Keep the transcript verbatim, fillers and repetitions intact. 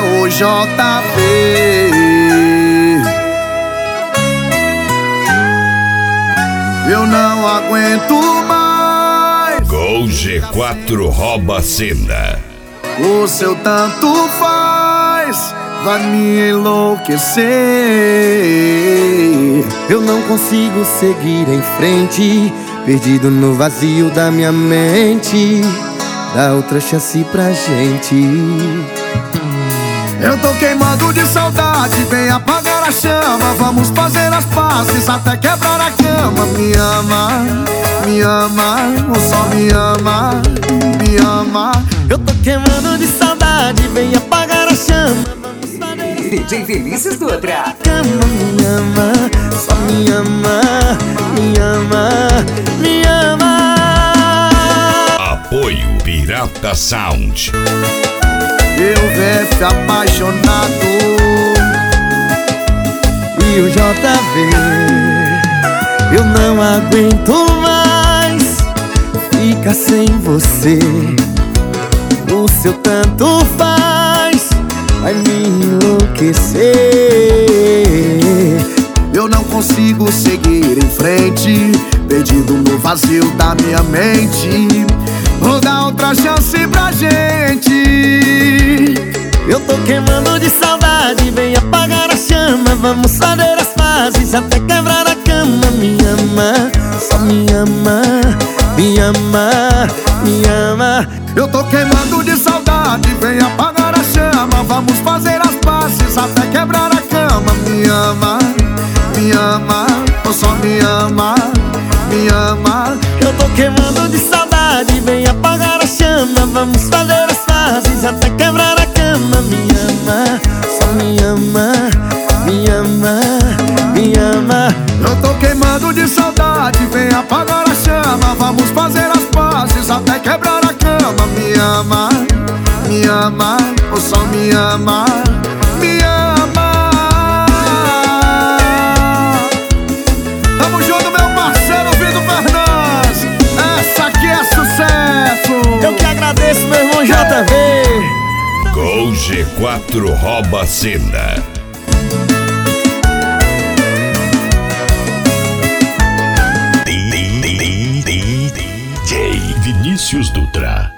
o J V. Eu não aguento mais. Gol G quatro rouba a cena. O seu tanto faz vai me enlouquecer. Eu não consigo seguir em frente, perdido no vazio da minha mente. Dá outra chance pra gente. Eu tô queimando de saudade, vem apagar a chama. Vamos fazer as pazes até quebrar a cama. Me ama, me ama, ou só me ama, me ama. Eu tô queimando de saudade, vem apagar a chama. Vamos fazer D J Vinícius Dutra. cama, me ama, só me ama, me ama, me ama. Apoio Pirata Sound. Eu Vef apaixonado E o J V, eu não aguento mais ficar sem você. O seu tanto faz vai me enlouquecer. Eu não consigo seguir em frente, perdido no vazio da minha mente. Vou dar outra chance pra gente. Eu tô queimando de saudade, vem apagar a chama. Vamos fazer as pazes até quebrar a cama. Me ama, só me ama, me ama, me ama. Eu tô queimando de saudade, vem apagar a chama. Vamos fazer as pazes até quebrar a cama. Me ama, me ama, ou só me ama, me ama. Eu tô queimando de saudade, vem apagar a chama. Vamos fazer as pazes até quebrar a cama. Me ama, só me ama, me ama, me ama. Eu tô queimando de saudade, vem apagar a chama. Vamos fazer as pazes até quebrar a cama. Me ama, me ama, ou só me ama, me ama. Tamo junto, meu parceiro Vitor Fernandes. Essa aqui é sucesso. Eu que agradeço, meu irmão J V. Gol G quatro rouba a cena. D J Vinícius Dutra.